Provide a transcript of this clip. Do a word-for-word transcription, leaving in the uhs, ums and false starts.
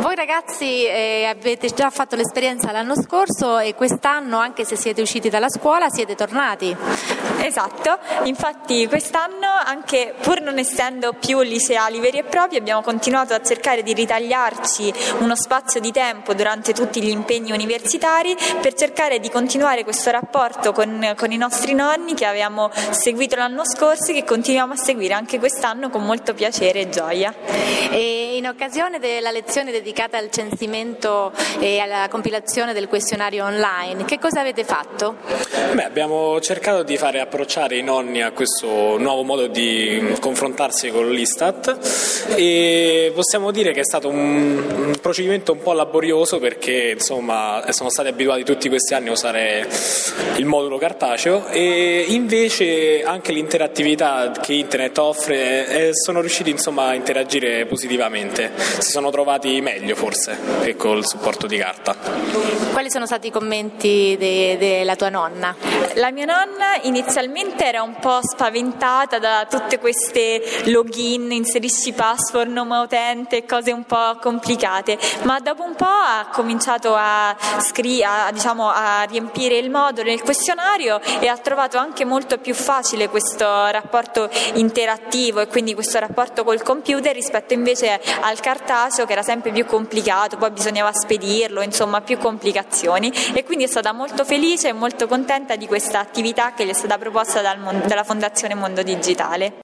Voi ragazzi eh, avete già fatto l'esperienza l'anno scorso e quest'anno, anche se siete usciti dalla scuola, siete tornati. Esatto, infatti quest'anno, anche pur non essendo più liceali veri e propri, abbiamo continuato a cercare di ritagliarci uno spazio di tempo durante tutti gli impegni universitari per cercare di continuare questo rapporto con, con i nostri nonni che avevamo seguito l'anno scorso e che continuiamo a seguire anche quest'anno con molto piacere e gioia. E in occasione della lezione dedicata al censimento e alla compilazione del questionario online, che cosa avete fatto? Beh, abbiamo cercato di fare approcciare i nonni a questo nuovo modo di confrontarsi con l'Istat e possiamo dire che è stato un, un procedimento un po' laborioso perché insomma sono stati abituati tutti questi anni a usare il modulo cartaceo e invece anche l'interattività che internet offre eh, sono riusciti insomma a interagire positivamente, si sono trovati meglio forse che col supporto di carta. Quali sono stati i commenti de- della tua nonna? La mia nonna inizialmente era un po' spaventata da tutte queste login, inserisci password, nome utente, cose un po' complicate, ma dopo un po' ha cominciato a, scri- a, diciamo, a riempire il modulo nel questionario e ha trovato anche molto più facile questo rapporto interattivo e quindi questo rapporto col computer rispetto invece al cartaceo che era sempre più complicato, poi bisognava spedirlo, insomma più complicazioni, e quindi è stata molto felice e molto contenta di questa attività che gli è stata proposta dal, dalla Fondazione Mondo Digitale.